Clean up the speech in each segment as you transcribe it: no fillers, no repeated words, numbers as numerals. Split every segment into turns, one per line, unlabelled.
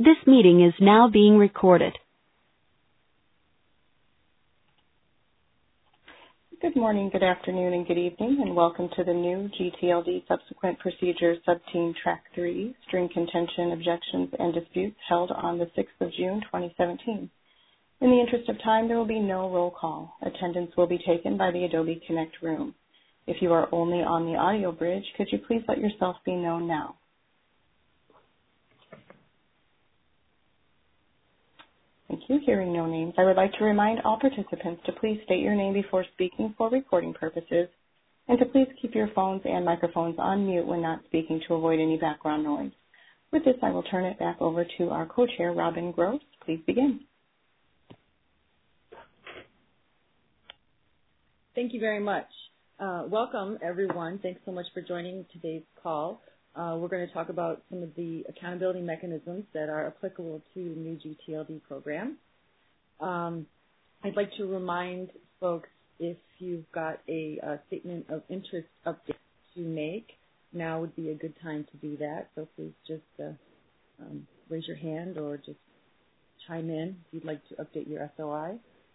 This meeting is now being recorded.
Good morning, good afternoon, and good evening, and welcome to the new GTLD Subsequent Procedure Subteam Track 3 String Contention, Objections, and Disputes held on the 6th of June, 2017. In the interest of time, there will be no roll call. Attendance will be taken by the Adobe Connect room. If you are only on the audio bridge, could you please let yourself be known now? Thank you. Hearing no names, I would like to remind all participants to please state your name before speaking for recording purposes, and to please keep your phones and microphones on mute when not speaking to avoid any background noise. With this, I will turn it back over to our co-chair, Robin Gross. Please begin.
Thank you very much. Welcome, everyone. Thanks so much for joining today's call. We're going to talk about some of the accountability mechanisms that are applicable to the new GTLD program. I'd like to remind folks, if you've got a statement of interest update to make, now would be a good time to do that. So please just raise your hand or just chime in if you'd like to update your SOI.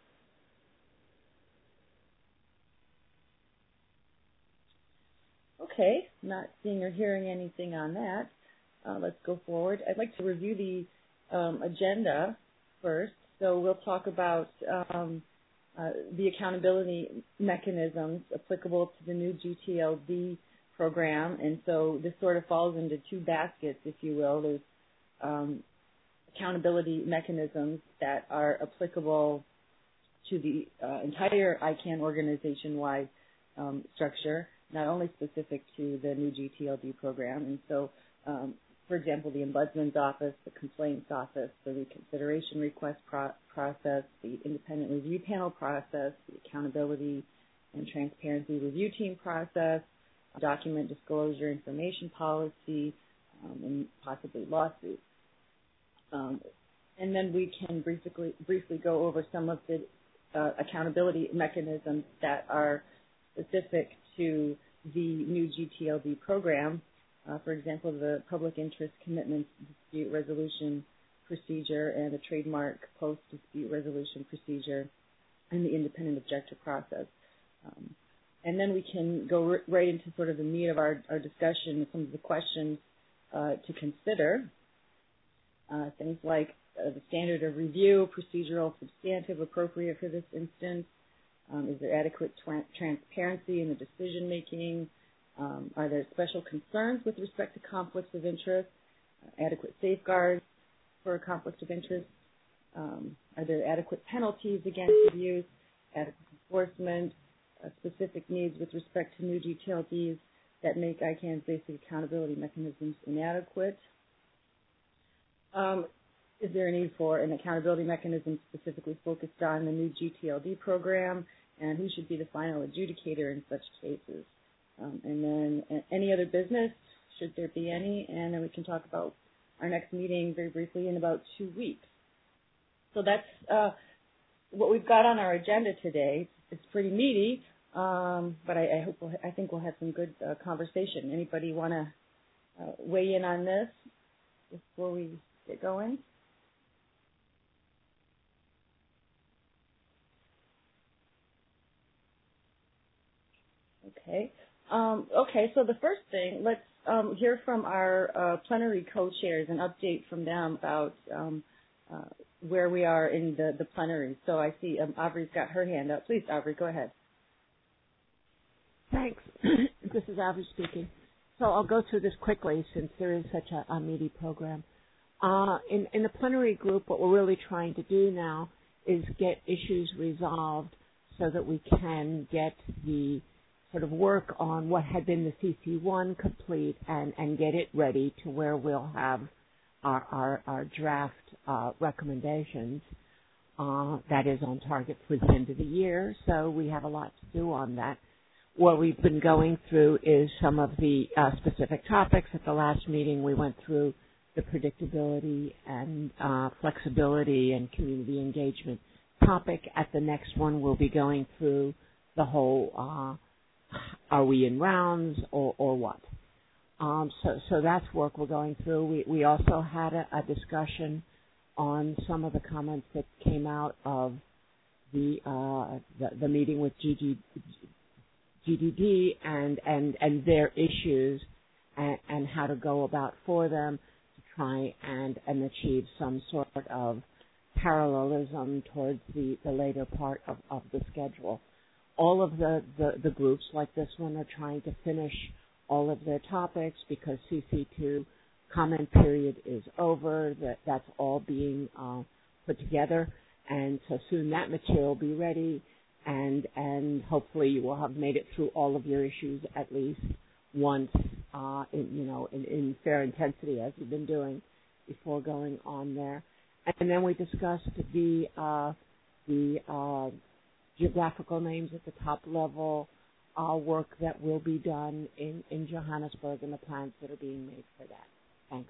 Okay, not seeing or hearing anything on that. Let's go forward. I'd like to review the agenda first. So we'll talk about the accountability mechanisms applicable to the new GTLD program. And so this sort of falls into two baskets, if you will. There's accountability mechanisms that are applicable to the entire ICANN organization-wide structure, not only specific to the new GTLD program. And so, for example, the Ombudsman's Office, the Complaints Office, the Reconsideration Request process, the Independent Review Panel process, the Accountability and Transparency Review Team process, Document Disclosure Information Policy, and possibly lawsuits. And then we can briefly go over some of the accountability mechanisms that are specific to the new GTLD program. For example, the Public Interest Commitment Dispute Resolution Procedure and the Trademark Post-Dispute Resolution Procedure and the Independent Objector Process. And then we can go right into sort of the meat of our discussion, some of the questions to consider. Things like the standard of review, procedural, substantive, appropriate for this instance. Is there adequate transparency in the decision making? Are there special concerns with respect to conflicts of interest? Adequate safeguards for a conflict of interest? Are there adequate penalties against abuse? Adequate enforcement? Specific needs with respect to new GTLDs that make ICANN's basic accountability mechanisms inadequate? Is there a need for an accountability mechanism specifically focused on the new GTLD program, and who should be the final adjudicator in such cases? And then any other business, should there be any, and then we can talk about our next meeting very briefly in about 2 weeks. So that's what we've got on our agenda today. It's pretty meaty, but I think we'll have some good conversation. Anybody want to weigh in on this before we get going? Okay. Okay, so the first thing, let's hear from our plenary co-chairs, an update from them about where we are in the plenary. So I see Aubrey's got her hand up. Please, Aubrey, go ahead.
Thanks. This is Aubrey speaking. So I'll go through this quickly since there is such a meaty program. In the plenary group, what we're really trying to do now is get issues resolved so that we can get the sort of work on what had been the CC1 complete and get it ready to where we'll have our draft recommendations that is on target for the end of the year. So we have a lot to do on that. What we've been going through is some of the specific topics. At the last meeting, we went through the predictability and flexibility and community engagement topic. At the next one, we'll be going through the whole are we in rounds or what? So that's work we're going through. We also had a discussion on some of the comments that came out of the meeting with GDD and their issues and how to go about for them to try and achieve some sort of parallelism towards the later part of the schedule. All of the groups like this one are trying to finish all of their topics because CC2 comment period is over. That's all being put together, and so soon that material will be ready, and hopefully you will have made it through all of your issues at least once, in fair intensity as you've been doing before going on there. And then we discussed the geographical names at the top level, work that will be done in Johannesburg and the plans that are being made for that. Thanks.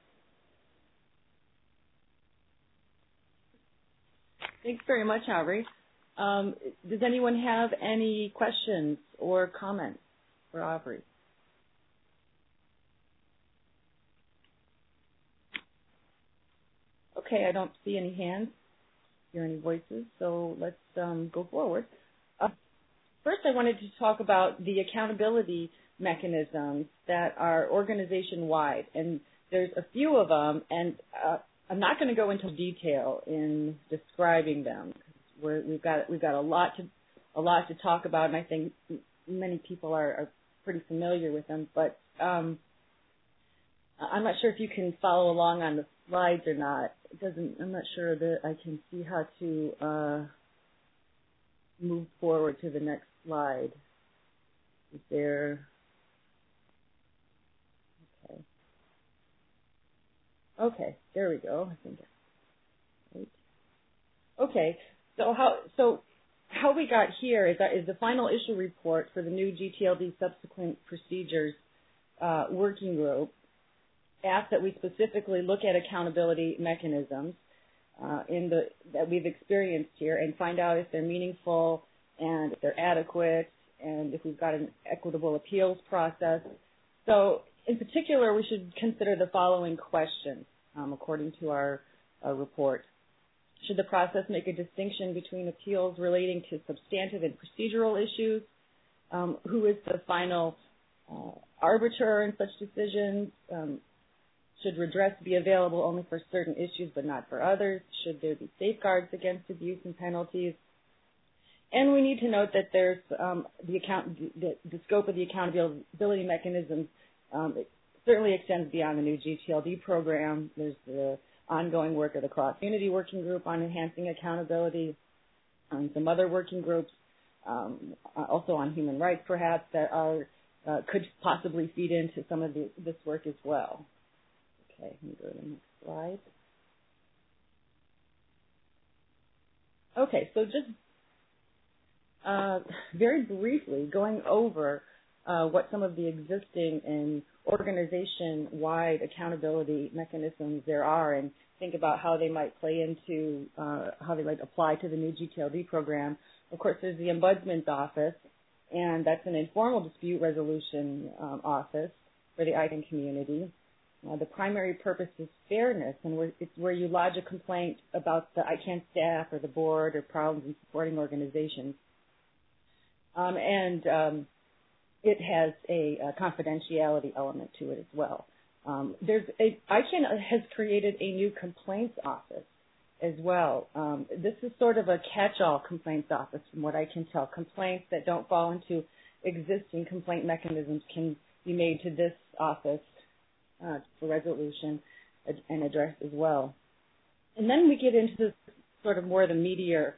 Thanks very much, Aubrey. Does anyone have any questions or comments for Aubrey? Okay, I don't see any hands, hear any voices, so let's go forward. First, I wanted to talk about the accountability mechanisms that are organization-wide, and there's a few of them, and I'm not going to go into detail in describing them. We've got a lot to talk about, and I think many people are pretty familiar with them. But I'm not sure if you can follow along on the slides or not. I'm not sure that I can see how to move forward to the next slide. Is there? Okay, there we go. I think. Right. Okay, so how we got here is the final issue report for the new GTLD subsequent procedures working group asked that we specifically look at accountability mechanisms that we've experienced here and find out if they're meaningful and if they're adequate and if we've got an equitable appeals process. So in particular, we should consider the following questions according to our report. Should the process make a distinction between appeals relating to substantive and procedural issues? Who is the final arbiter in such decisions? Should redress be available only for certain issues but not for others? Should there be safeguards against abuse and penalties? And we need to note that there's the scope of the accountability mechanisms it certainly extends beyond the new GTLD program. There's the ongoing work of the Cross-Unity Working Group on enhancing accountability, some other working groups, also on human rights perhaps, that could possibly feed into some of this work as well. Okay, let me go to the next slide. Okay, so just very briefly going over what some of the existing and organization-wide accountability mechanisms there are, and think about how they might play into, how they might apply to the new GTLD program. Of course, there's the Ombudsman's Office, and that's an informal dispute resolution office for the ICANN community. The primary purpose is fairness, and it's where you lodge a complaint about the ICANN staff or the board or problems in supporting organizations. It has a confidentiality element to it as well. ICANN has created a new complaints office as well. This is sort of a catch-all complaints office from what I can tell. Complaints that don't fall into existing complaint mechanisms can be made to this office for resolution and addressed as well. And then we get into sort of more the meatier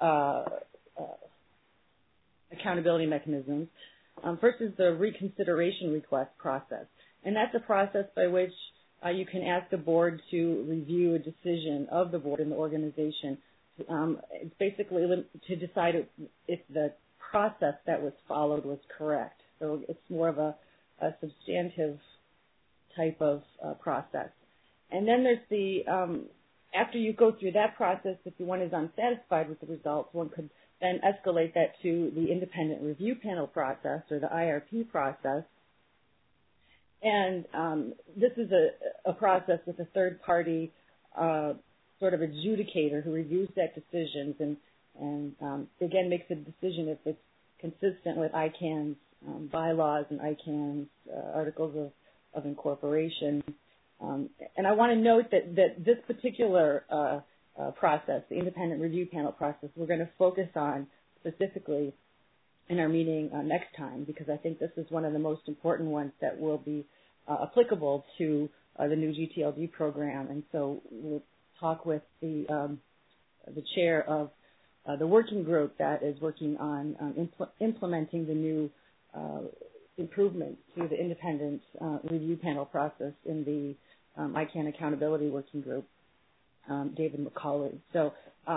accountability mechanisms. First is the reconsideration request process, and that's a process by which you can ask the board to review a decision of the board and the organization. It's basically to decide if the process that was followed was correct. So it's more of a substantive type of process. And then there's the, after you go through that process, if one is unsatisfied with the results, one could then escalate that to the independent review panel process or the IRP process. And this is a process with a third party sort of adjudicator who reviews that decisions and again makes a decision if it's consistent with ICANN's bylaws and ICANN's articles of incorporation. And I want to note that this particular process, the independent review panel process, we're going to focus on specifically in our meeting next time, because I think this is one of the most important ones that will be applicable to the new GTLD program. And so we'll talk with the chair of the working group that is working on implementing the new improvements to the independent review panel process in the ICANN Accountability Working Group, David McCauley. So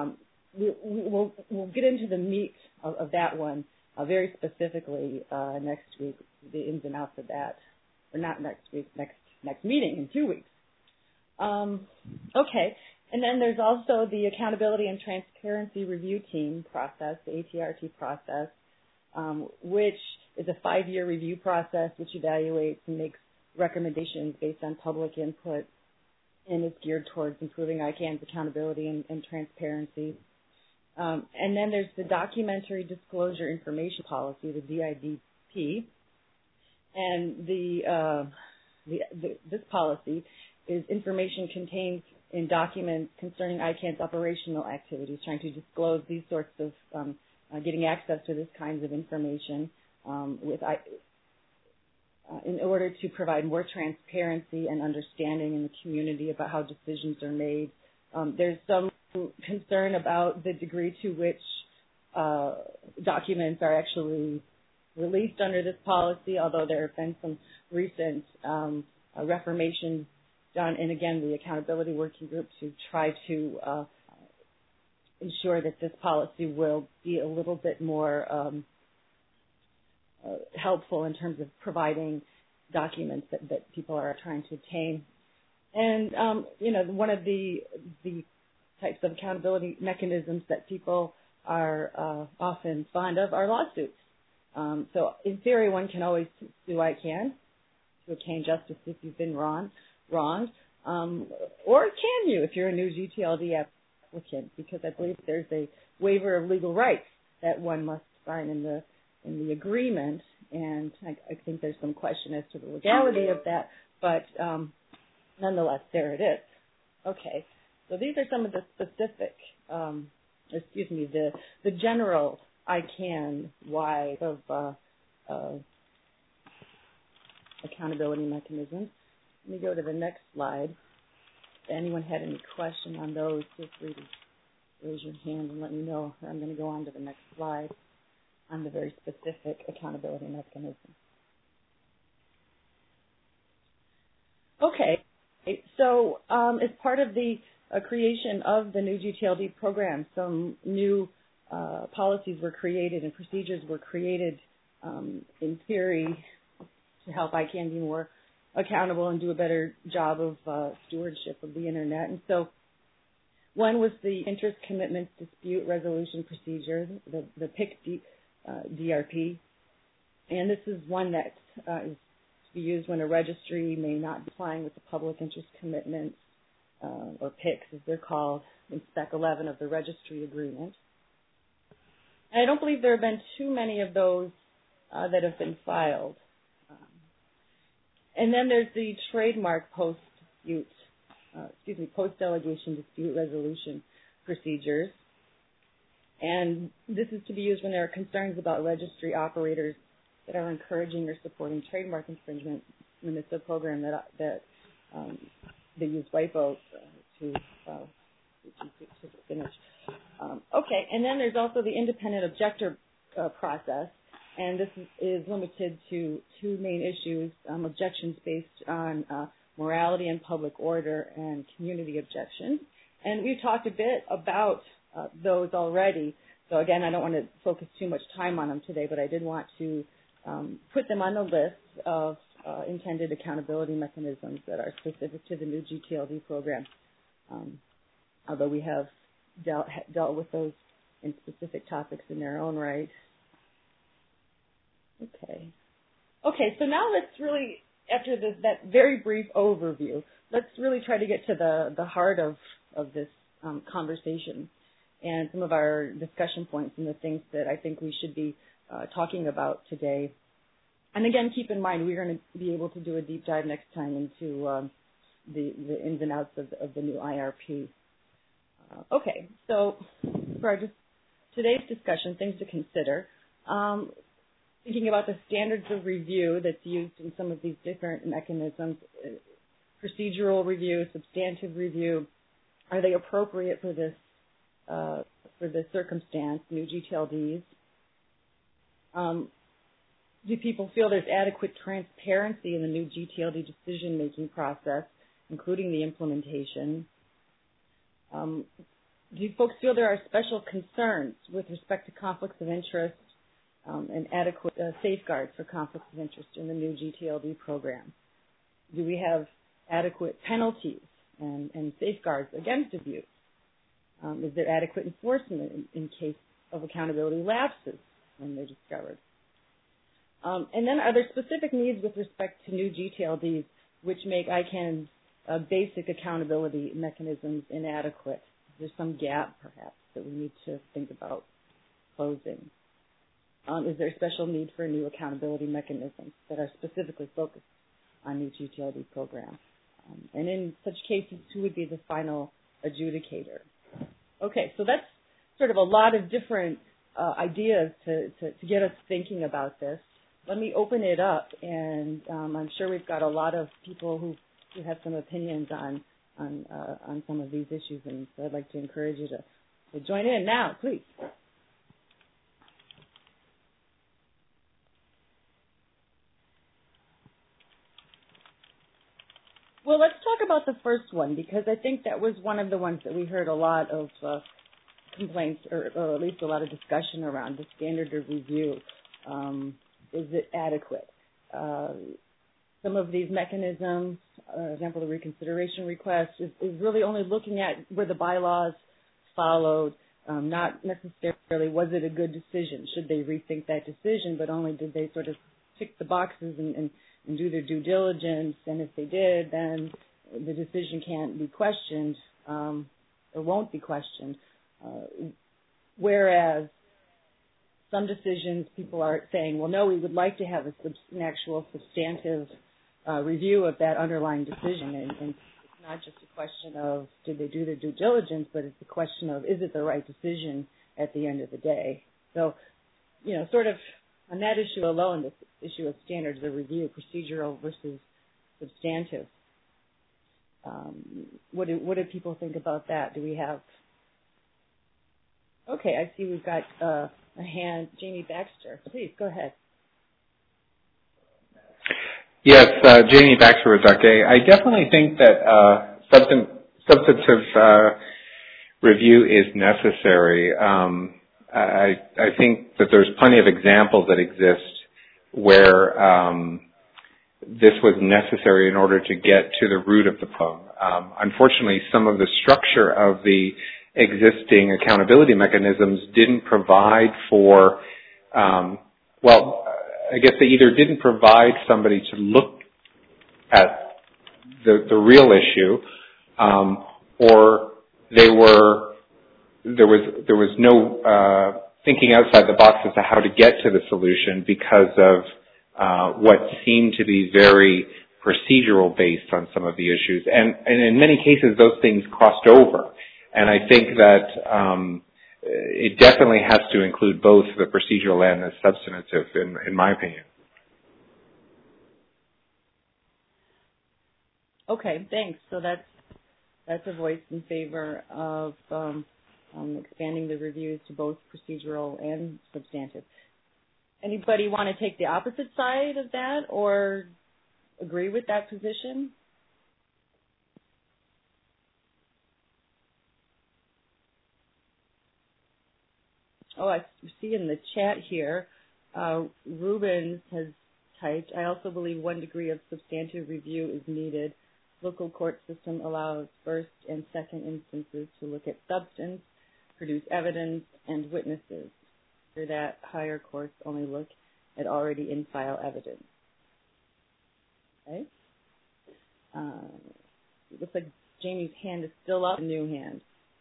we'll get into the meat of that one very specifically next week, the ins and outs of that, or not next week, next meeting in 2 weeks. Okay, and then there's also the Accountability and Transparency Review Team process, the ATRT process, which is a 5-year review process which evaluates and makes recommendations based on public input and is geared towards improving ICANN's accountability and transparency. And then there's the Documentary Disclosure Information Policy, the DIDP, and this policy is information contained in documents concerning ICANN's operational activities, trying to disclose these sorts of getting access to this kinds of information in order to provide more transparency and understanding in the community about how decisions are made. There's some concern about the degree to which documents are actually released under this policy, although there have been some recent reformations done, and again, the Accountability Working Group to try to ensure that this policy will be a little bit more helpful in terms of providing documents that people are trying to obtain. And, one of the types of accountability mechanisms that people are often fond of are lawsuits. So in theory, one can always sue ICANN to obtain justice if you've been wronged. Or can you if you're a new GTLD applicant? Because I believe there's a waiver of legal rights that one must sign in the agreement, and I think there's some question as to the legality of that, but nonetheless, there it is. Okay, so these are some of the specific, the general ICANN-wide of accountability mechanisms. Let me go to the next slide. If anyone had any question on those, feel free to raise your hand and let me know. I'm going to go on to the next slide on the very specific accountability mechanism. Okay, so as part of the creation of the new GTLD program, some new policies were created and procedures were created in theory to help ICANN be more accountable and do a better job of stewardship of the Internet. And so one was the Interest Commitments Dispute Resolution Procedure, the PIC DRP. And this is one that is to be used when a registry may not be complying with the public interest commitments, or PICs as they're called, in Spec 11 of the registry agreement. And I don't believe there have been too many of those that have been filed. And then there's the trademark post-delegation dispute resolution procedures. And this is to be used when there are concerns about registry operators that are encouraging or supporting trademark infringement when it's a program that they use WIPO to finish. Okay, and then there's also the independent objector process. And this is limited to two main issues, objections based on morality and public order and community objections. And we've talked a bit about those already. So again, I don't want to focus too much time on them today, but I did want to put them on the list of intended accountability mechanisms that are specific to the new GTLD program, although we have dealt with those in specific topics in their own right. Okay, so now let's really after that very brief overview, let's really try to get to the heart of this conversation and some of our discussion points and the things that I think we should be talking about today. And again, keep in mind, we're going to be able to do a deep dive next time into the ins and outs of the new IRP. Okay, so for today's discussion, things to consider. Thinking about the standards of review that's used in some of these different mechanisms, procedural review, substantive review, are they appropriate for this circumstance, new GTLDs? Do people feel there's adequate transparency in the new GTLD decision-making process, including the implementation? Do folks feel there are special concerns with respect to conflicts of interest and adequate safeguards for conflicts of interest in the new GTLD program? Do we have adequate penalties and safeguards against abuse? Is there adequate enforcement in case of accountability lapses when they're discovered? And then are there specific needs with respect to new GTLDs which make ICANN's basic accountability mechanisms inadequate? There's some gap, perhaps, that we need to think about closing. Is there a special need for new accountability mechanisms that are specifically focused on new GTLD programs? And in such cases, who would be the final adjudicator? Okay, so that's sort of a lot of different ideas to get us thinking about this. Let me open it up, and I'm sure we've got a lot of people who have some opinions on some of these issues, and so I'd like to encourage you to join in now, please. Well, let's talk about the first one, because I think that was one of the ones that we heard a lot of complaints, or at least a lot of discussion around, the standard of review. Is it adequate? Some of these mechanisms, for example, the reconsideration request, is really only looking at were the bylaws followed, not necessarily was it a good decision. Should they rethink that decision, but only did they sort of tick the boxes and do their due diligence, and if they did, then the decision can't be questioned or won't be questioned. Whereas some decisions, people are saying, well, no, we would like to have an actual substantive review of that underlying decision. And it's not just a question of did they do their due diligence, but it's a question of is it the right decision at the end of the day. So, sort of on that issue alone, this issue of standards of review, procedural versus substantive. What do people think about that? Do we have? Okay, I see we've got a hand, Jamie Baxter. Please go ahead.
Yes, Jamie Baxter with Duck-A. I definitely think that substantive review is necessary. I think that there's plenty of examples that exist where this was necessary in order to get to the root of the problem. Unfortunately, some of the structure of the existing accountability mechanisms didn't provide for, I guess they either didn't provide somebody to look at the real issue, or there was no thinking outside the box as to how to get to the solution because of what seemed to be very procedural based on some of the issues. And in many cases, those things crossed over. And I think that it definitely has to include both the procedural and the substantive, in my opinion.
Okay, thanks. So that's a voice in favor of expanding the reviews to both procedural and substantive. Anybody want to take the opposite side of that or agree with that position? Oh, I see in the chat here, Rubens has typed, I also believe 1 degree of substantive review is needed. Local court system allows first and second instances to look at substance, produce evidence, and witnesses. For that, higher courts only look at already in-file evidence. Okay. It looks like Jamie's hand is still up. A new hand.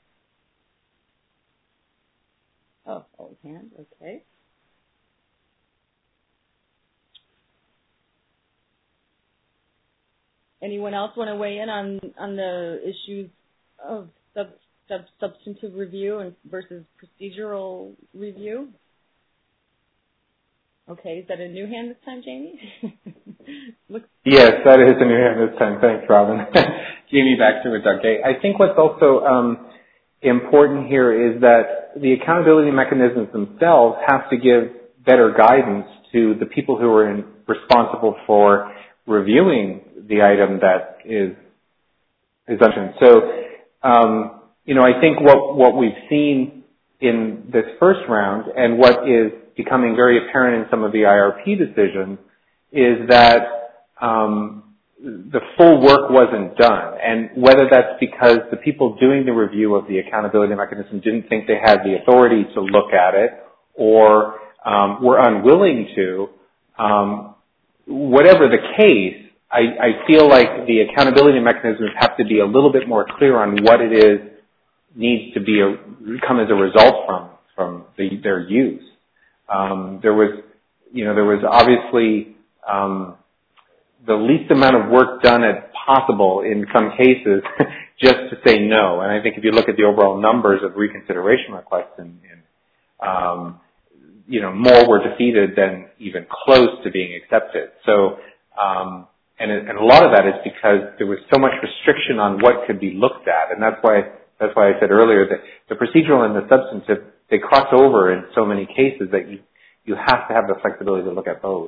Oh, old hand. Okay. Anyone else want to weigh in on the issues of substantive review and versus procedural review? Okay, is that a new hand this time, Jamie?
Yes, that is a new hand this time. Thanks, Robin. Jamie Baxter with Doug Gay. I think what's also important here is that the accountability mechanisms themselves have to give better guidance to the people who are responsible for reviewing the item that is done. So, I think what we've seen in this first round and what is becoming very apparent in some of the IRP decisions is that the full work wasn't done. And whether that's because the people doing the review of the accountability mechanism didn't think they had the authority to look at it or were unwilling to, whatever the case, I feel like the accountability mechanisms have to be a little bit more clear on what it is needs to come as a result from their use. There was obviously the least amount of work done as possible in some cases just to say no. And I think if you look at the overall numbers of reconsideration requests, more were defeated than even close to being accepted. So, and a lot of that is because there was so much restriction on what could be looked at, and that's why I said earlier that the procedural and the substantive, they cross over in so many cases that you have to have the flexibility to look at both.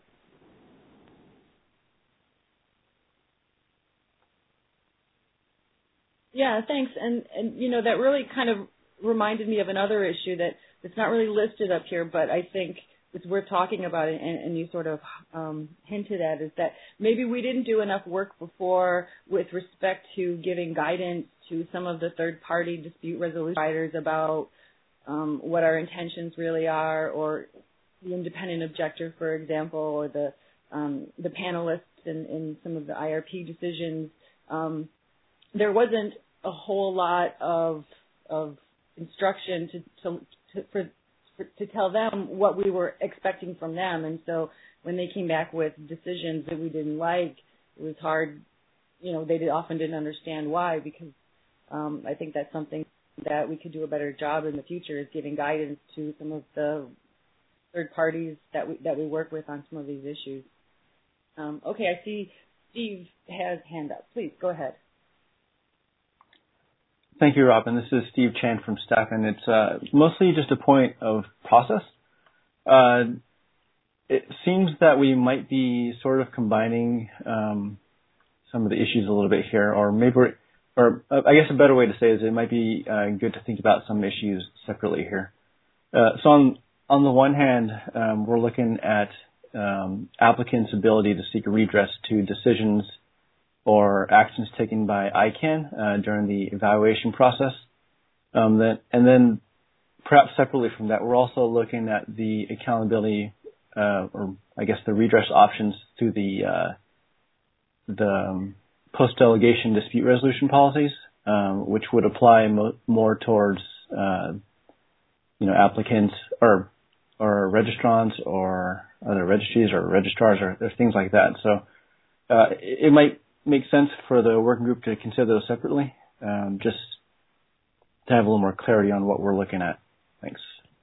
Yeah, thanks. And that really kind of reminded me of another issue that's not really listed up here, but I think it's worth talking about it, and you sort of hinted at, is that maybe we didn't do enough work before with respect to giving guidance to some of the third-party dispute resolution providers about what our intentions really are, or the independent objector, for example, or the panelists in some of the IRP decisions. There wasn't a whole lot of instruction to tell them what we were expecting from them, and so when they came back with decisions that we didn't like, it was hard. They often didn't understand why, because I think that's something that we could do a better job in the future, is giving guidance to some of the third parties that we work with on some of these issues. Okay, I see Steve has hand up. Please go ahead.
Thank you, Robin. This is Steve Chan from staff, and it's mostly just a point of process. It seems that we might be sort of combining some of the issues a little bit here, or I guess a better way to say is it might be good to think about some issues separately here. So on the one hand, we're looking at applicants' ability to seek redress to decisions or actions taken by ICANN during the evaluation process. And then perhaps separately from that, we're also looking at the accountability, or I guess the redress options through the post-delegation dispute resolution policies, which would apply more towards, applicants or registrants or other registries or registrars or things like that. So it might make sense for the working group to consider those separately, just to have a little more clarity on what we're looking at. Thanks.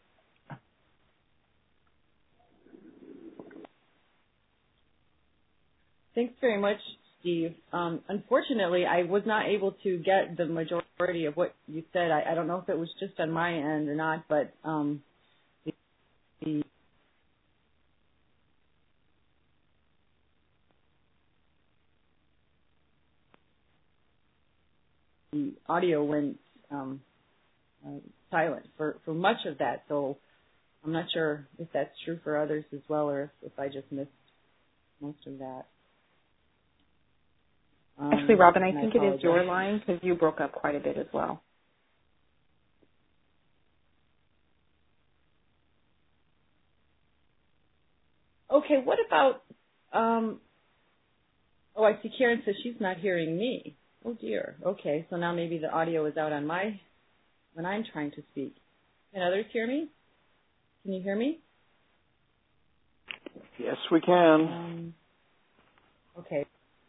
Thanks very much, Steve. Unfortunately, I was not able to get the majority of what you said. I don't know if it was just on my end or not, but the audio went silent for much of that, so I'm not sure if that's true for others as well, or if I just missed most of that.
Actually, Robin, I think it is your line, because you broke up quite a bit as well.
Okay, what about Oh, I see Karen says she's not hearing me. Oh, dear. Okay, so now maybe the audio is out on when I'm trying to speak. Can others hear me? Can you hear me?
Yes, we can.
Okay.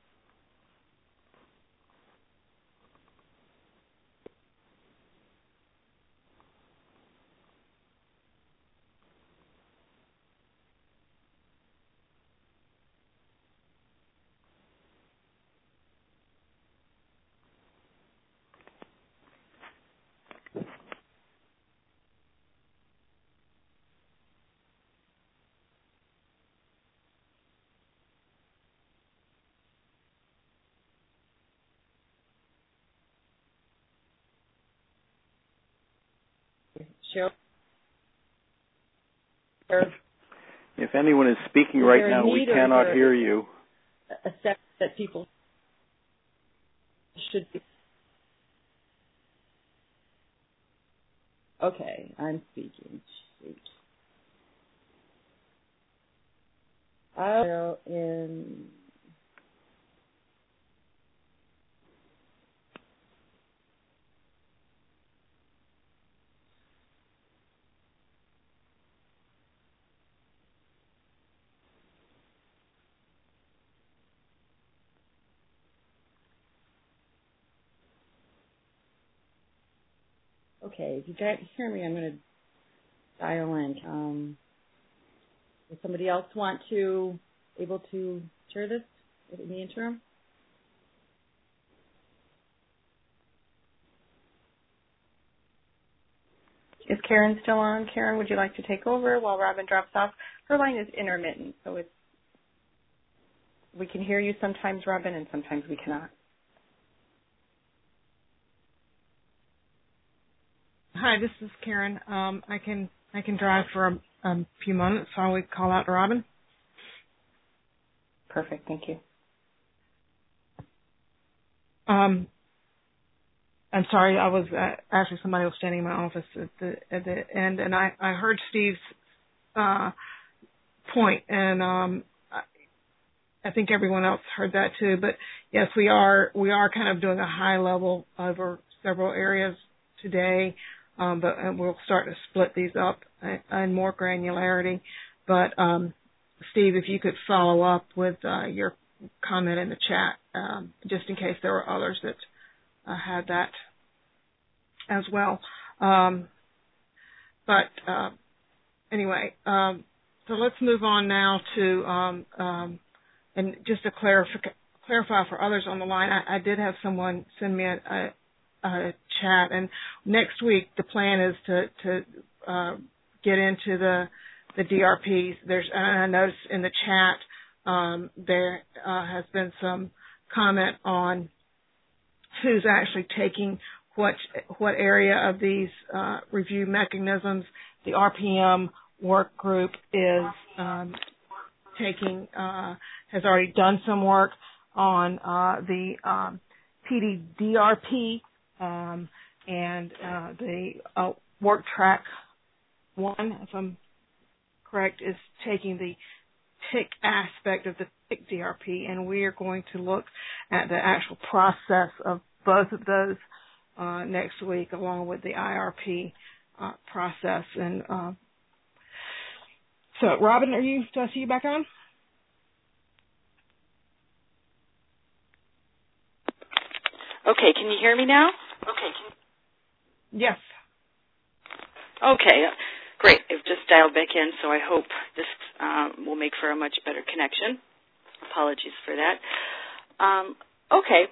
Cheryl?
If anyone is speaking right now, we cannot hear you.
A step that people should be. Okay, I'm speaking. Shoot. Okay, if you can't hear me, I'm going to dial in. Does somebody else want to able to share this in the interim?
Is Karen still on? Karen, would you like to take over while Robin drops off? Her line is intermittent, so we can hear you sometimes, Robin, and sometimes we cannot.
Hi, this is Karen. I can drive for a few moments while we call out to Robin.
Perfect, thank you.
I'm sorry, I was actually somebody was standing in my office at the end, and I heard Steve's point, and I think everyone else heard that too. But yes, we are kind of doing a high level over several areas today, but we'll start to split these up in more granularity. But Steve, if you could follow up with your comment in the chat, just in case there were others that had that as well. Anyway, so let's move on now to, and just to clarify for others on the line, I did have someone send me a chat, and next week the plan is to get into the DRPs. I noticed in the chat there has been some comment on who's actually taking what area of these review mechanisms. The RPM work group is has already done some work on the PDDRP, and the work track 1, if I'm correct, is taking the PIC aspect of the PIC DRP, and we are going to look at the actual process of both of those next week, along with the IRP process. And so, Robin, do I see you back on?
Okay, can you hear me now?
Yes.
Okay, great. I've just dialed back in, so I hope this will make for a much better connection. Apologies for that. Okay.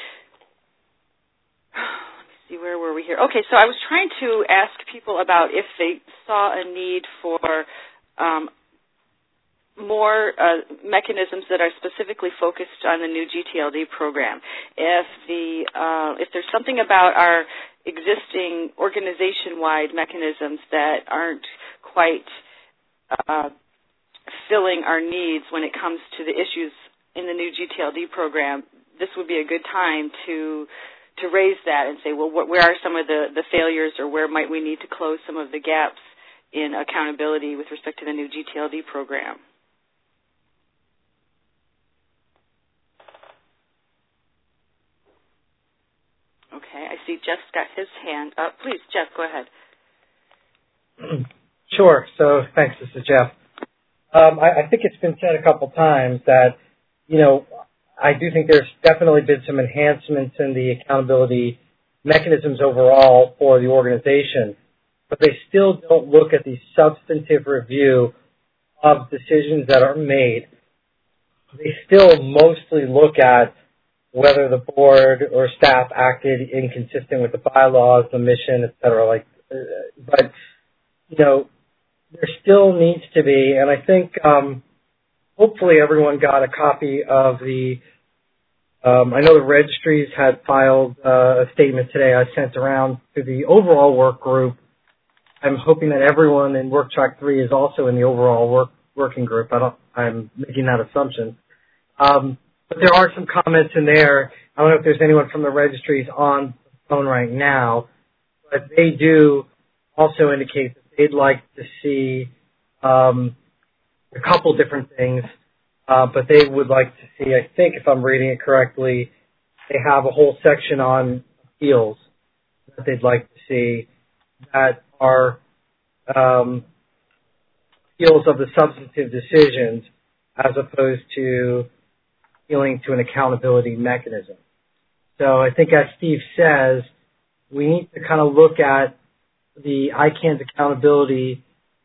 Let me see, where were we here? Okay, so I was trying to ask people about if they saw a need for more mechanisms that are specifically focused on the new GTLD program. If there's something about our existing organization-wide mechanisms that aren't quite filling our needs when it comes to the issues in the new GTLD program, this would be a good time to raise that and say, well, where are some of the failures, or where might we need to close some of the gaps in accountability with respect to the new GTLD program? Okay, I see Jeff's got his hand up. Please, Jeff, go ahead.
Sure. So thanks. This is Jeff. I think it's been said a couple times that, I do think there's definitely been some enhancements in the accountability mechanisms overall for the organization, but they still don't look at the substantive review of decisions that are made. They still mostly look at whether the board or staff acted inconsistent with the bylaws, the mission, et cetera. But there still needs to be, and I think hopefully everyone got a copy of the. I know the registries had filed a statement today I sent around to the overall work group. I'm hoping that everyone in Work Track 3 is also in the overall working group. I'm making that assumption. But there are some comments in there. I don't know if there's anyone from the registries on the phone right now, but they do also indicate that they'd like to see a couple different things, but they would like to see, I think if I'm reading it correctly, they have a whole section on appeals that they'd like to see that are appeals of the substantive decisions as opposed to appealing to an accountability mechanism. So I think as Steve says, we need to kind of look at the ICANN's accountability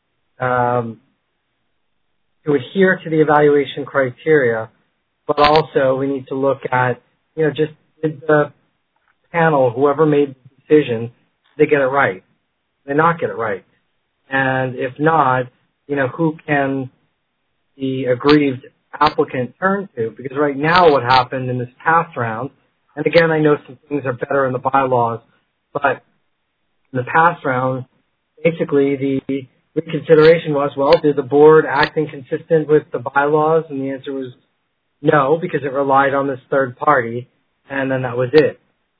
to adhere to the evaluation criteria, but also we need to look at, just did the panel, whoever made the decision, they get it right? Did they not get it right? And if not, who can the aggrieved applicant turn to? Because right now what happened in this past round, and again, I know some things are better in the bylaws, but in the past round, basically the reconsideration was, well, did the board act inconsistent with the bylaws? And the answer was no, because it relied on this third party, and then that was it.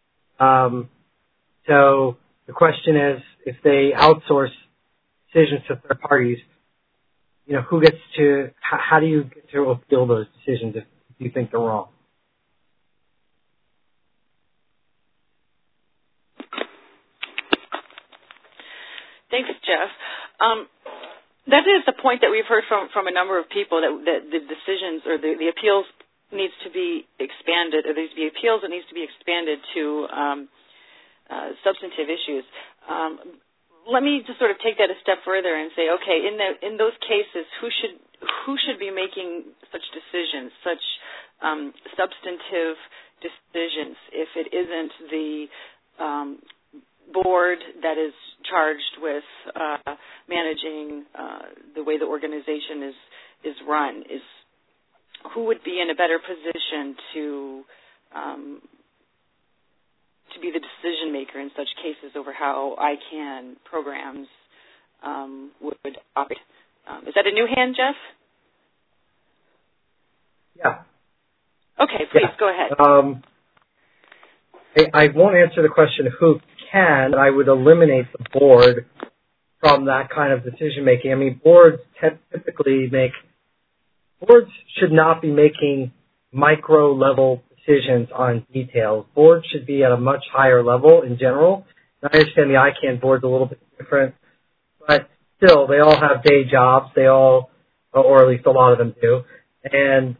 So the question is, if they outsource decisions to third parties, who gets to, how do you get to appeal those decisions if you think they're wrong?
Thanks, Jeff. That is the point that we've heard from a number of people, that the decisions or the appeals needs to be expanded, or there needs to be appeals that needs to be expanded to substantive issues. Let me just sort of take that a step further and say, okay, in those cases, who should be making such decisions, such substantive decisions, if it isn't the board that is charged with managing the way the organization is run? Who would be in a better position to be the decision maker in such cases over how ICANN programs would operate? Is that a new hand, Jeff?
Yeah.
Okay, please go ahead.
I won't answer the question who can. I would eliminate the board from that kind of decision making. I mean, boards should not be making micro level decisions on details. Boards should be at a much higher level in general. And I understand the ICANN board's a little bit different, but still, they all have day jobs. They all, or at least a lot of them do. And,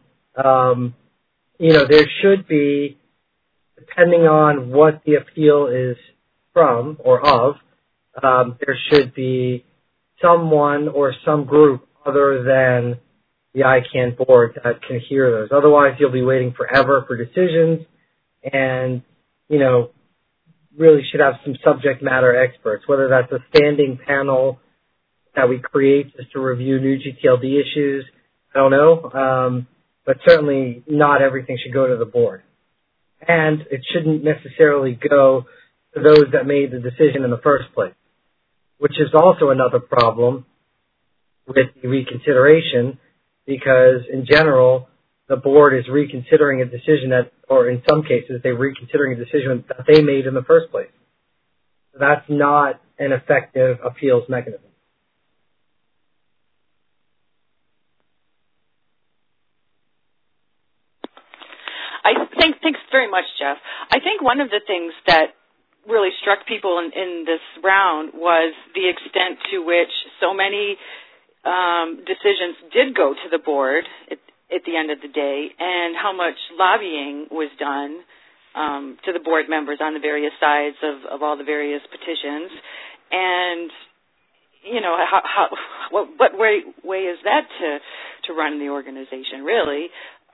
there should be, depending on what the appeal is from or of, there should be someone or some group other than the ICANN board that can hear those. Otherwise, you'll be waiting forever for decisions, and, really should have some subject matter experts, whether that's a standing panel that we create just to review new GTLD issues. I don't know, but certainly not everything should go to the board. And it shouldn't necessarily go to those that made the decision in the first place, which is also another problem with the reconsideration, because in general, the board is reconsidering a decision or in some cases, they're reconsidering a decision that they made in the first place. So that's not an effective appeals mechanism.
Thanks very much, Jeff. I think one of the things that really struck people in this round was the extent to which so many decisions did go to the board at the end of the day, and how much lobbying was done to the board members on the various sides of all the various petitions. And, you know, what way is that to run the organization, really?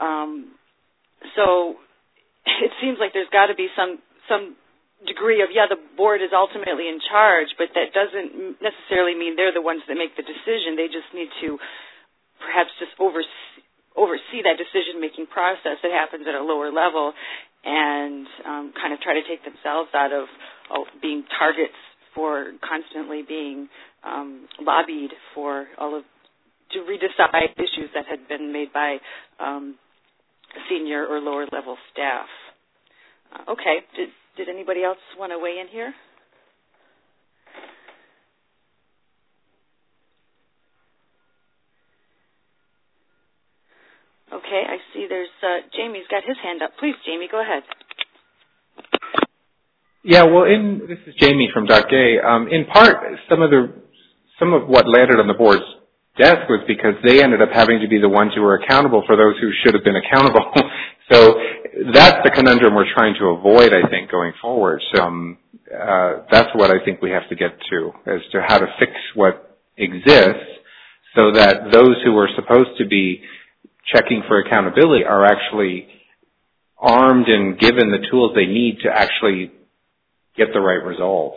So it seems like there's got to be some degree of, the board is ultimately in charge, but that doesn't necessarily mean they're the ones that make the decision. They just need to perhaps just oversee that decision-making process that happens at a lower level and kind of try to take themselves out of being targets for constantly being lobbied for to redecide issues that had been made by senior or lower level staff. Okay. Did anybody else want to weigh in here? Okay, I see there's Jamie's got his hand up. Please, Jamie, go ahead.
Yeah, well, this is Jamie from .gay. In part, some of what landed on the board's desk was because they ended up having to be the ones who were accountable for those who should have been accountable. So that's the conundrum we're trying to avoid, I think, going forward. So that's what I think we have to get to, as to how to fix what exists so that those who are supposed to be checking for accountability are actually armed and given the tools they need to actually get the right result.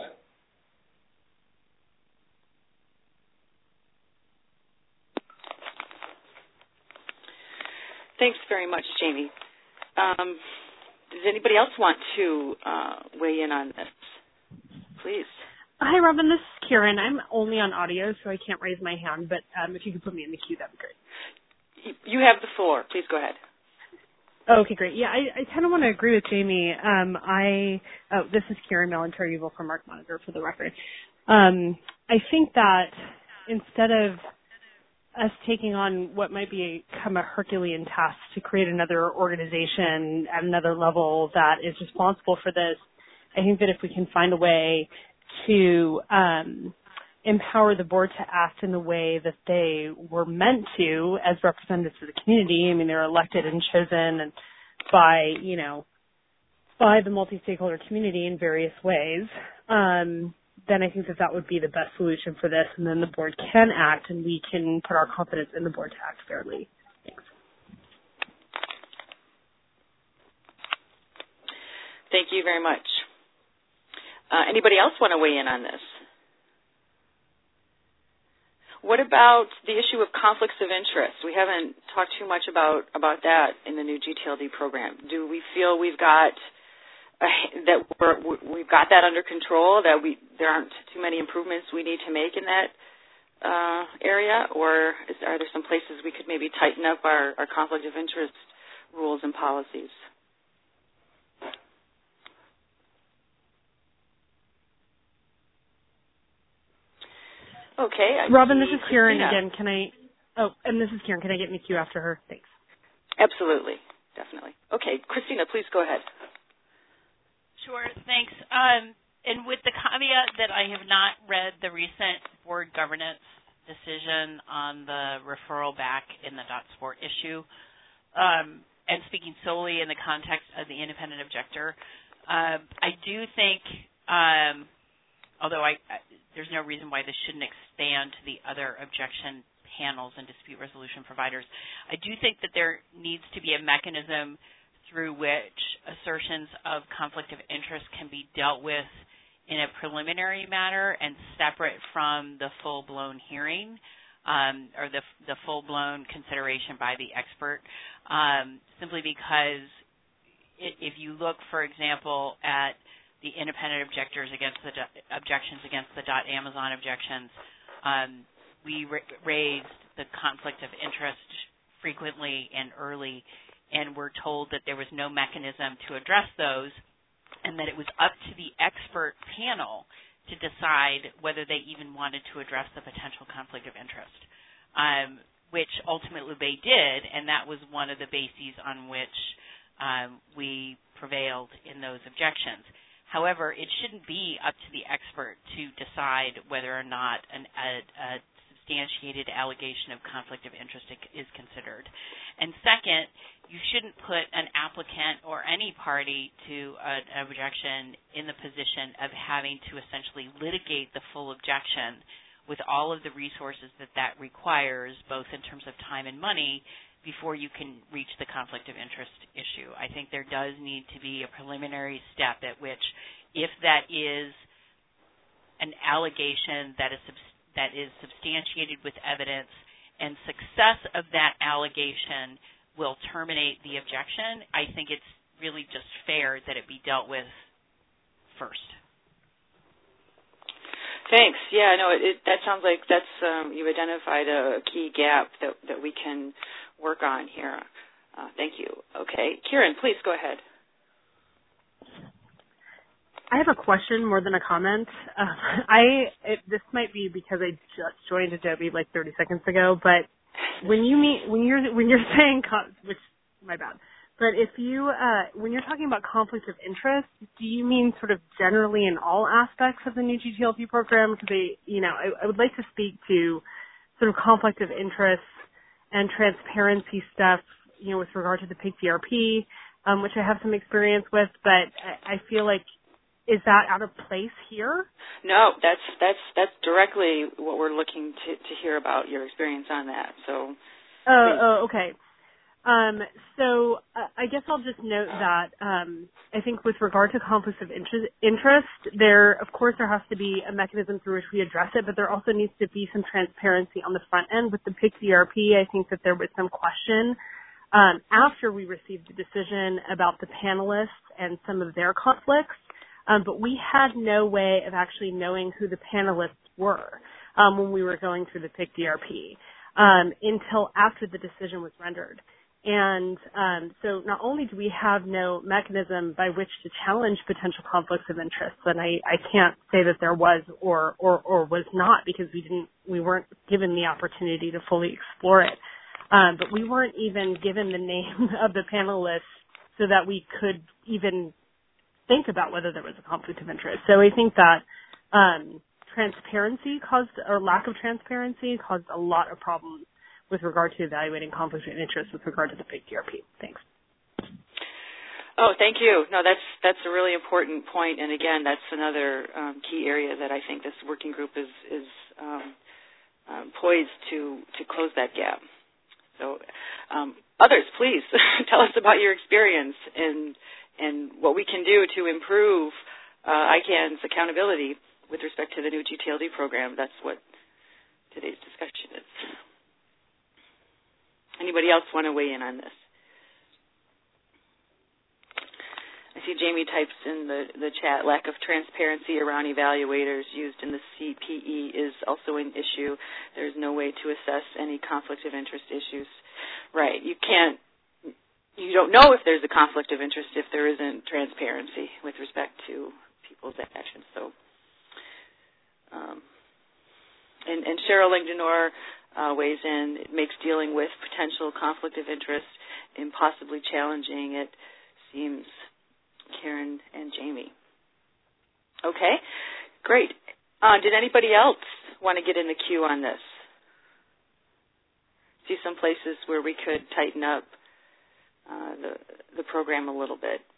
Thanks very much, Jamie. Does anybody else want to weigh in on this? Please.
Hi, Robin. This is Karen. I'm only on audio, so I can't raise my hand, but if you could put me in the queue, that'd be great.
You have the floor. Please go ahead.
Okay, great. Yeah, I kind of want to agree with Jamie. This is Karen Mellon-Terry-Evil from Mark Monitor, for the record. I think that instead of us taking on what might become a Herculean task to create another organization at another level that is responsible for this, I think that if we can find a way to empower the board to act in the way that they were meant to as representatives of the community. I mean, they're elected and chosen and by the multi-stakeholder community in various ways. Then I think that would be the best solution for this, and then the board can act, and we can put our confidence in the board to act fairly. Thanks.
Thank you very much. Anybody else want to weigh in on this? What about the issue of conflicts of interest? We haven't talked too much about that in the new GTLD program. Do we feel we've got that under control, that there aren't too many improvements we need to make in that area, or are there some places we could maybe tighten up our conflict of interest rules and policies? Okay.
Robin, this is Karen again. Can I get in the queue after her? Thanks.
Absolutely. Definitely. Okay. Christina, please go ahead.
Sure. Thanks. And with the caveat that I have not read the recent board governance decision on the referral back in the .sport issue, and speaking solely in the context of the independent objector, I do think, although there's no reason why this shouldn't expand to the other objection panels and dispute resolution providers, I do think that there needs to be a mechanism through which assertions of conflict of interest can be dealt with in a preliminary matter and separate from the full-blown hearing or the full-blown consideration by the expert, simply because if you look, for example, at the independent objectors against the objections against the .Amazon objections, we raised the conflict of interest frequently and early, and were told that there was no mechanism to address those, and that it was up to the expert panel to decide whether they even wanted to address the potential conflict of interest, which ultimately they did, and that was one of the bases on which we prevailed in those objections. However, it shouldn't be up to the expert to decide whether or not a substantiated allegation of conflict of interest is considered. And second, you shouldn't put an applicant or any party to an objection in the position of having to essentially litigate the full objection with all of the resources that requires, both in terms of time and money, before you can reach the conflict of interest issue. I think there does need to be a preliminary step at which, if that is an allegation that is substantiated with evidence, and success of that allegation will terminate the objection, I think it's really just fair that it be dealt with first.
Thanks. Yeah, no, that sounds like that's you've identified a key gap that we can work on here. Thank you. Okay, Kieran, please go ahead.
I have a question more than a comment. This might be because I just joined Adobe like 30 seconds ago, but when you're saying, which my bad, but if you when you're talking about conflict of interest, do you mean sort of generally in all aspects of the new GTLD program? Because I would like to speak to sort of conflict of interest and transparency stuff, with regard to the PIC DRP, which I have some experience with, but I feel like, is that out of place here?
No, that's directly what we're looking to hear about, your experience on that. So.
Okay. So I guess I'll just note that I think with regard to conflicts of interest, there has to be a mechanism through which we address it, but there also needs to be some transparency on the front end. With the PIC DRP, I think that there was some question after we received the decision about the panelists and some of their conflicts. But we had no way of actually knowing who the panelists were when we were going through the PIC DRP until after the decision was rendered. And so not only do we have no mechanism by which to challenge potential conflicts of interest, and I can't say that there was or was not, because we weren't given the opportunity to fully explore it. But we weren't even given the name of the panelists so that we could even think about whether there was a conflict of interest. So I think that lack of transparency caused a lot of problems with regard to evaluating conflict of interest with regard to the PIC DRP. Thanks.
Oh, thank you. No, that's a really important point, and again, that's another key area that I think this working group is poised to close that gap. So, others, please tell us about your experience and what we can do to improve ICANN's accountability with respect to the new GTLD program. That's what today's discussion is. Anybody else want to weigh in on this? I see Jamie types in the chat, lack of transparency around evaluators used in the CPE is also an issue. There's no way to assess any conflict of interest issues. Right. You don't know if there's a conflict of interest if there isn't transparency with respect to people's actions. So, and Cheryl Langdenor weighs in, it makes dealing with potential conflict of interest impossibly challenging. It seems, Karen and Jamie. Okay, great. Did anybody else want to get in the queue on this? See some places where we could tighten up the program a little bit.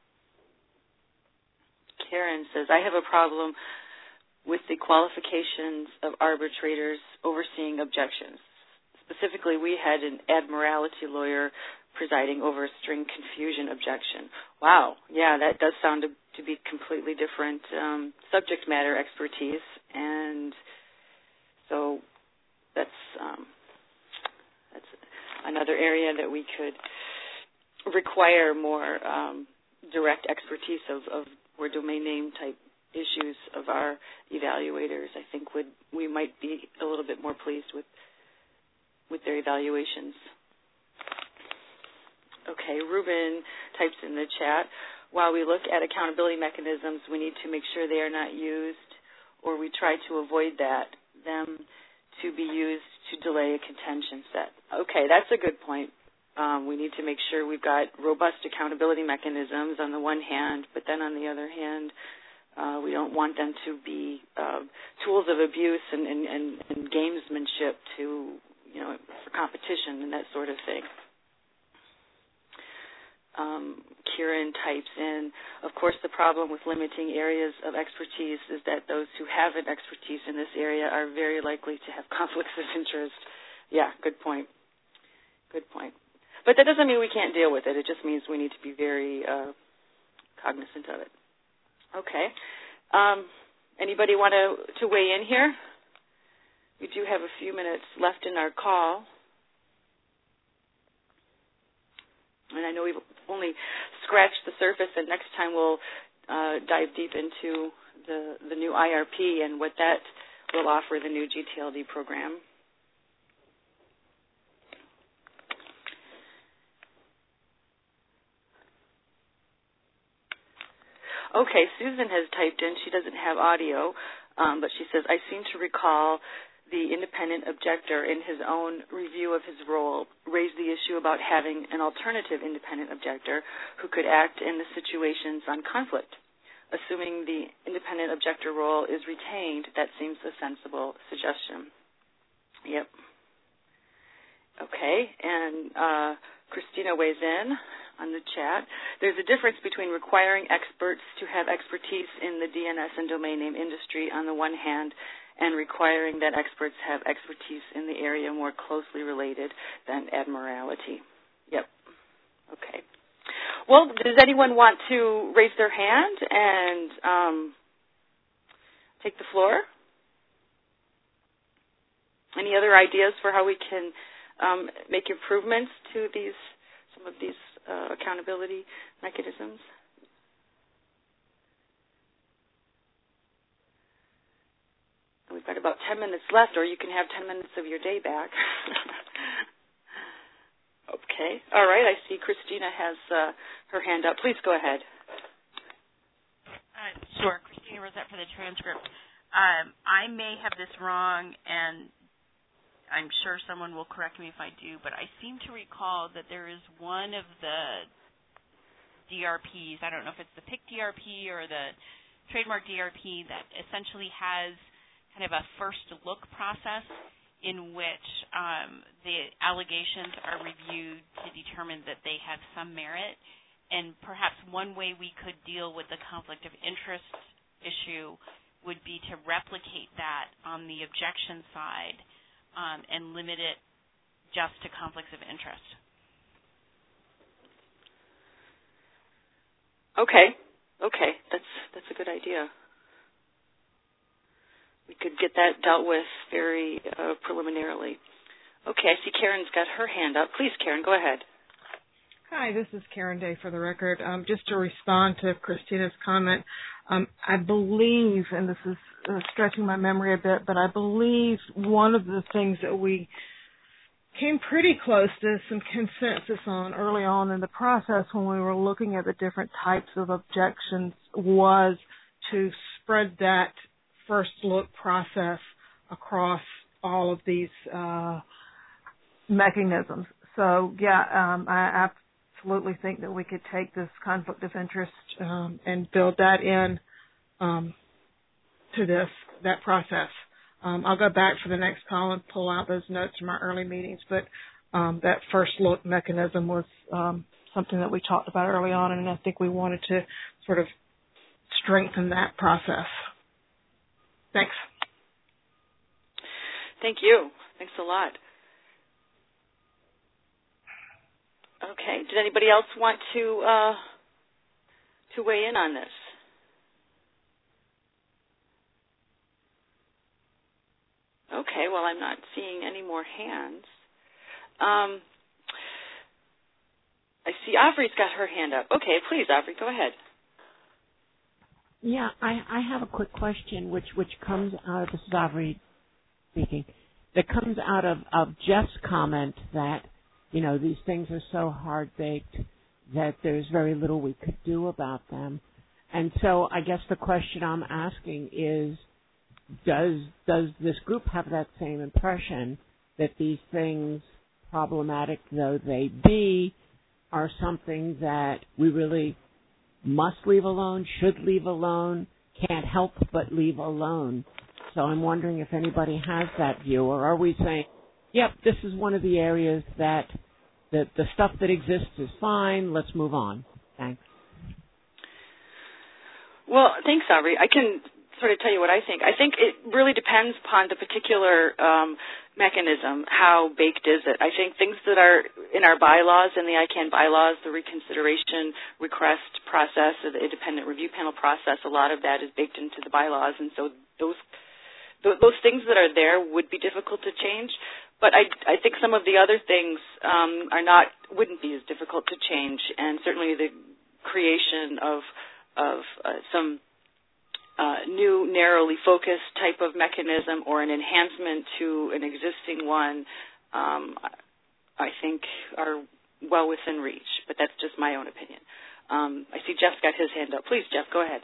Karen says, I have a problem with the qualifications of arbitrators overseeing objections. Specifically, we had an admiralty lawyer presiding over a string confusion objection. Wow, yeah, that does sound to be completely different subject matter expertise, and so that's another area that we could require more direct expertise of or domain name type issues of our evaluators. I think we might be a little bit more pleased with their evaluations. Okay, Ruben types in the chat, while we look at accountability mechanisms, we need to make sure they are not used, or we try to avoid them to be used to delay a contention set. Okay, that's a good point, We need to make sure we've got robust accountability mechanisms on the one hand, but then on the other hand, we don't want them to be tools of abuse and gamesmanship to, for competition and that sort of thing. Kieran types in, of course, the problem with limiting areas of expertise is that those who have an expertise in this area are very likely to have conflicts of interest. Yeah, good point. Good point. But that doesn't mean we can't deal with it. It just means we need to be very cognizant of it. Okay. Anybody want to weigh in here? We do have a few minutes left in our call. And I know we've only scratched the surface, and next time we'll dive deep into the new IRP and what that will offer the new GTLD program. Okay, Susan has typed in. She doesn't have audio, but she says, I seem to recall the independent objector in his own review of his role raised the issue about having an alternative independent objector who could act in the situations on conflict. Assuming the independent objector role is retained, that seems a sensible suggestion. Yep. Okay, and Christina weighs in on the chat. There's a difference between requiring experts to have expertise in the DNS and domain name industry on the one hand and requiring that experts have expertise in the area more closely related than admiralty. Yep. Okay. Well, does anyone want to raise their hand and take the floor? Any other ideas for how we can make improvements to some of these accountability mechanisms? We've got about 10 minutes left, or you can have 10 minutes of your day back. Okay. All right. I see Christina has her hand up. Please go ahead.
Sure. Christina Rosette for the transcript. I may have this wrong, and I'm sure someone will correct me if I do, but I seem to recall that there is one of the DRPs, I don't know if it's the PIC DRP or the trademark DRP, that essentially has kind of a first look process in which the allegations are reviewed to determine that they have some merit. And perhaps one way we could deal with the conflict of interest issue would be to replicate that on the objection side and limit it just to conflicts of interest.
Okay. That's a good idea. We could get that dealt with very preliminarily. Okay, I see Karen's got her hand up. Please, Karen, go ahead.
Hi, this is Karen Day for the record. Just to respond to Christina's comment, I believe, and this is stretching my memory a bit, but I believe one of the things that we came pretty close to some consensus on early on in the process when we were looking at the different types of objections was to spread that first look process across all of these mechanisms. So, I absolutely think that we could take this conflict of interest and build that in to that process. I'll go back for the next call and pull out those notes from our early meetings, but that first look mechanism was something that we talked about early on, and I think we wanted to sort of strengthen that process. Thanks.
Thank you. Thanks a lot. Okay. Did anybody else want to weigh in on this? Okay. Well, I'm not seeing any more hands. I see Avery's got her hand up. Okay, please, Avery, go ahead.
Yeah, I have a quick question, which comes out of, this is Avery speaking, that comes out of Jeff's comment that, these things are so hard-baked that there's very little we could do about them. And so I guess the question I'm asking is, does this group have that same impression that these things problematic though they be, are something that we really must leave alone, should leave alone, can't help but leave alone. So I'm wondering if anybody has that view, or are we saying, yep, this is one of the areas that the stuff that exists is fine, let's move on. Thanks.
Well, thanks, Aubrey. I can sort of tell you what I think. I think it really depends upon the particular mechanism, how baked is it. I think things that are in our bylaws, in the ICANN bylaws, the reconsideration request process, or the independent review panel process, a lot of that is baked into the bylaws, and so those things that are there would be difficult to change. But I think some of the other things wouldn't be as difficult to change, and certainly the creation of some new narrowly focused type of mechanism or an enhancement to an existing one, I think are well within reach. But that's just my own opinion. I see Jeff's got his hand up. Please, Jeff, go ahead.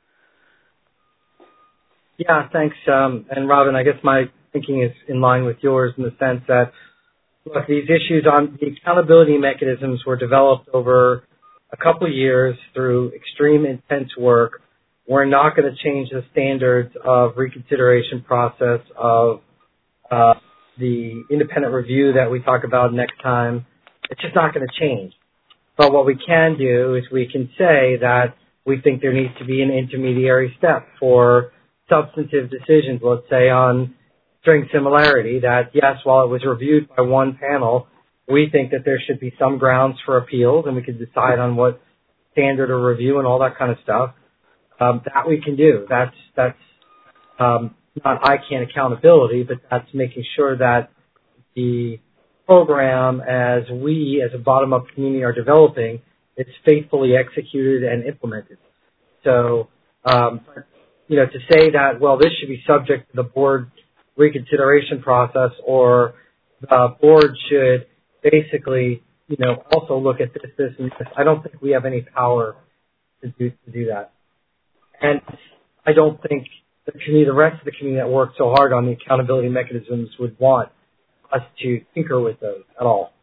Yeah, thanks. And Robin, I guess my thinking is in line with yours in the sense that, look, these issues on the accountability mechanisms were developed over a couple of years through extreme intense work. We're not going to change the standards of reconsideration process of the independent review that we talk about next time. It's just not going to change. But what we can do is we can say that we think there needs to be an intermediary step for substantive decisions, let's say on string similarity, that yes, while it was reviewed by one panel, we think that there should be some grounds for appeals, and we can decide on what standard of review and all that kind of stuff. That we can do. That's not ICANN accountability, but that's making sure that the program, as we as a bottom-up community are developing, it's faithfully executed and implemented. So, to say that, well, this should be subject to the board reconsideration process, or the board should basically, also look at this, and this. I don't think we have any power to do that. And I don't think the rest of the community that worked so hard on the accountability mechanisms would want us to tinker with those at all.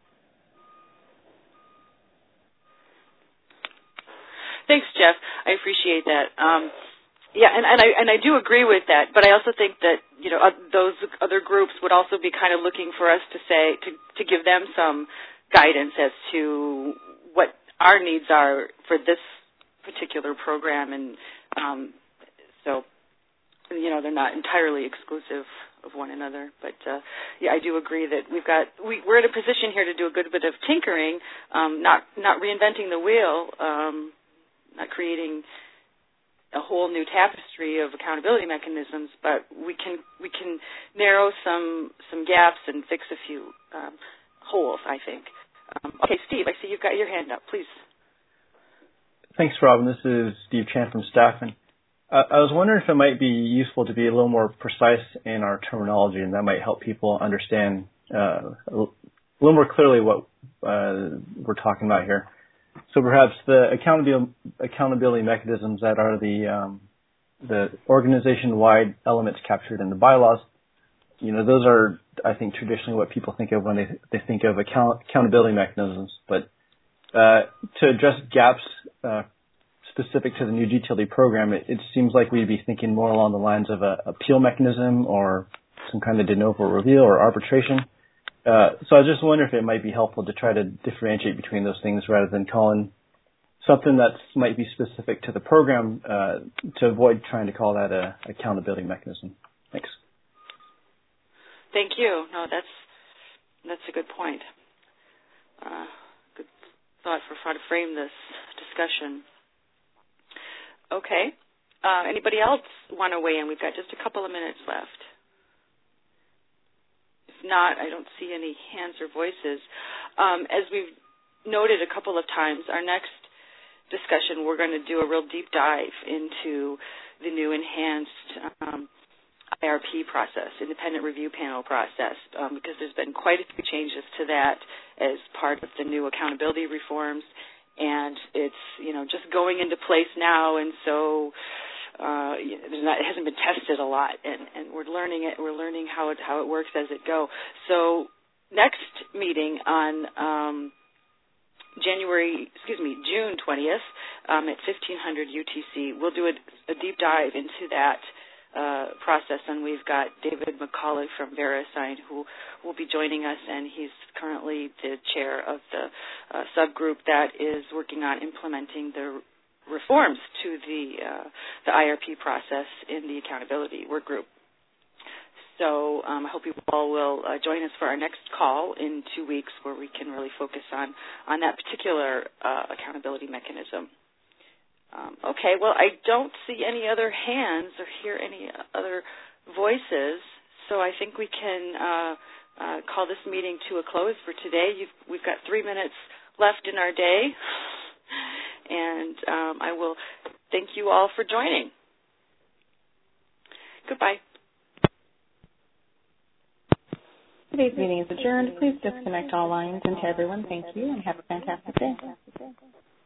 Thanks, Jeff. I appreciate that. And I do agree with that, but I also think that those other groups would also be kind of looking for us to say to give them some guidance as to what our needs are for this particular program, and so they're not entirely exclusive of one another. But I do agree that we're in a position here to do a good bit of tinkering, not reinventing the wheel, not creating a whole new tapestry of accountability mechanisms, but we can narrow some gaps and fix a few holes, I think. Okay, Steve, I see you've got your hand up. Please.
Thanks, Robin. This is Steve Chan from Staffin. I was wondering if it might be useful to be a little more precise in our terminology, and that might help people understand a little more clearly what we're talking about here. So perhaps the accountability mechanisms that are the organization-wide elements captured in the bylaws, those are, I think, traditionally what people think of when they think of accountability mechanisms. But to address gaps specific to the new GTLD program, it seems like we'd be thinking more along the lines of an appeal mechanism or some kind of de novo review or arbitration. So I just wonder if it might be helpful to try to differentiate between those things rather than calling something that might be specific to the program to avoid trying to call that a accountability mechanism. Thanks.
Thank you. No, that's a good point. Good thought for how to frame this discussion. Okay. Anybody else want to weigh in? We've got just a couple of minutes left. If not, I don't see any hands or voices. As we've noted a couple of times, our next discussion, we're going to do a real deep dive into the new enhanced IRP process, independent review panel process, because there's been quite a few changes to that as part of the new accountability reforms, and it's just going into place now, and so it hasn't been tested a lot, and we're learning it. We're learning how it works as it goes. So next meeting on June 20th at 1500 UTC. We'll do a deep dive into that process, and we've got David McCauley from VeriSign who will be joining us, and he's currently the chair of the subgroup that is working on implementing the reforms to the IRP process in the accountability work group. So I hope you all will join us for our next call in 2 weeks, where we can really focus on that particular accountability mechanism. Okay, well, I don't see any other hands or hear any other voices, so I think we can call this meeting to a close for today. We've got 3 minutes left in our day, and I will thank you all for joining. Goodbye.
Today's meeting is adjourned. Please disconnect all lines, and to everyone, thank you, and have a fantastic day.